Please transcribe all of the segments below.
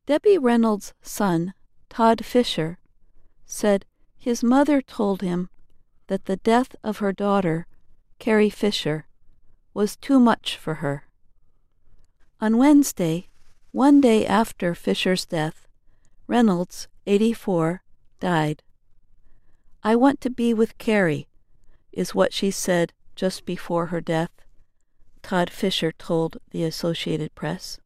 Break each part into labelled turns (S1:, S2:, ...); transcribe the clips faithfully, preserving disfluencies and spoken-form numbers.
S1: Debbie Reynolds' son, Todd Fisher, said his mother told him that the death of her daughter, Carrie Fisher, was too much for her. On Wednesday, one day after Fisher's death, Reynolds, eighty-four, died. "I want to be with Carrie," is what she said just before her death, Todd Fisher told the Associated Press.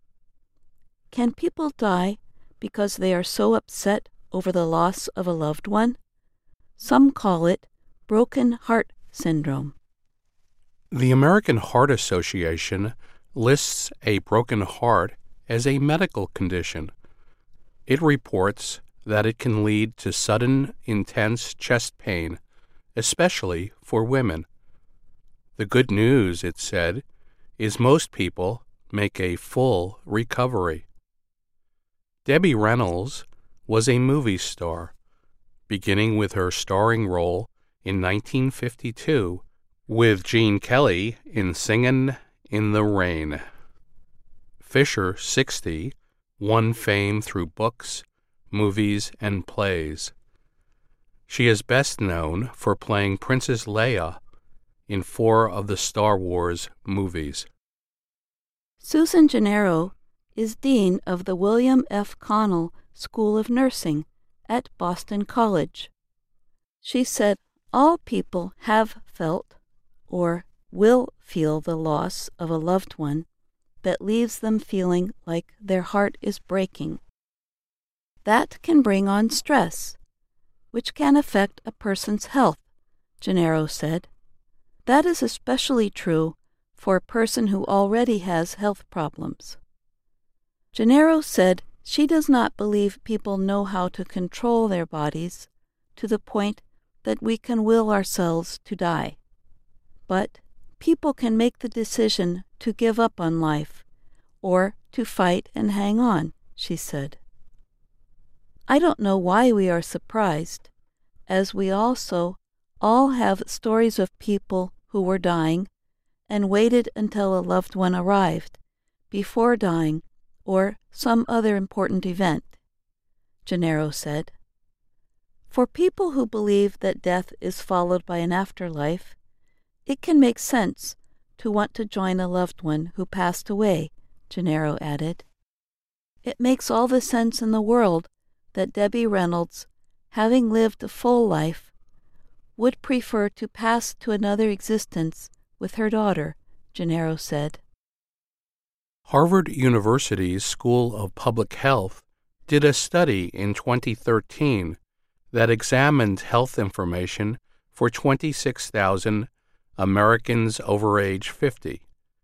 S1: Can people die because they are so upset over the loss of a loved one? Some call it broken heart syndrome.
S2: The American Heart Association lists a broken heart as a medical condition. It reports that it can lead to sudden, intense chest pain, especially for women. The good news, it said, is most people make a full recovery. Debbie Reynolds was a movie star, beginning with her starring role in nineteen fifty-two with Gene Kelly in Singin' in the Rain. Fisher, sixty, won fame through books, movies, and plays. She is best known for playing Princess Leia in four of the Star Wars movies.
S1: Susan Gennaro is dean of the William F. Connell School of Nursing at Boston College. She said all people have felt or will feel the loss of a loved one that leaves them feeling like their heart is breaking. That can bring on stress, which can affect a person's health, Gennaro said. That is especially true for a person who already has health problems. Gennaro said she does not believe people know how to control their bodies to the point that we can will ourselves to die. But people can make the decision to give up on life or to fight and hang on, she said. I don't know why we are surprised, as we also all have stories of people who were dying and waited until a loved one arrived before dying or some other important event, Gennaro said. For people who believe that death is followed by an afterlife, it can make sense to want to join a loved one who passed away, Gennaro added. It makes all the sense in the world that Debbie Reynolds, having lived a full life, would prefer to pass to another existence with her daughter, Gennaro said.
S2: Harvard University's School of Public Health did a study in twenty thirteen that examined health information for twenty-six thousand Americans over age fifty.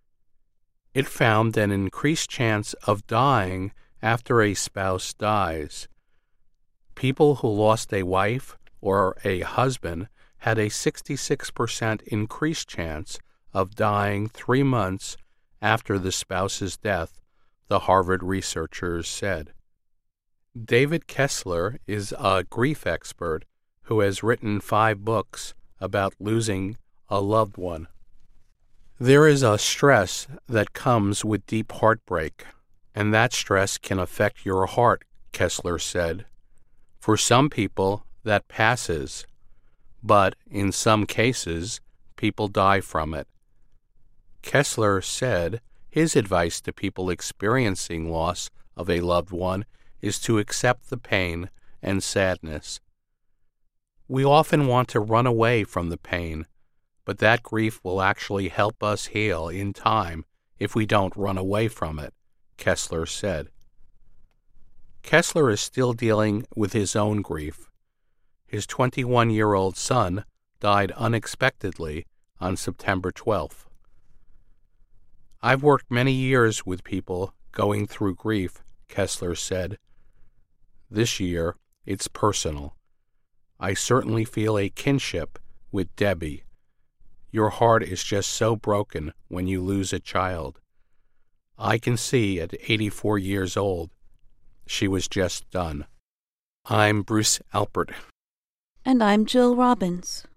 S2: It found an increased chance of dying after a spouse dies. People who lost a wife or a husband had a sixty-six percent increased chance of dying three months after the spouse's death, the Harvard researchers said. David Kessler is a grief expert who has written five books about losing a loved one. There is a stress that comes with deep heartbreak, and that stress can affect your heart, Kessler said. For some people, that passes, but in some cases, people die from it. Kessler said his advice to people experiencing loss of a loved one is to accept the pain and sadness. We often want to run away from the pain, but that grief will actually help us heal in time if we don't run away from it, Kessler said. Kessler is still dealing with his own grief. His twenty-one-year-old son died unexpectedly on September twelfth. I've worked many years with people going through grief, Kessler said. This year, it's personal. I certainly feel a kinship with Debbie. Your heart is just so broken when you lose a child. I can see at eighty-four years old, she was just done. I'm Bruce Alpert.
S1: And I'm Jill Robbins.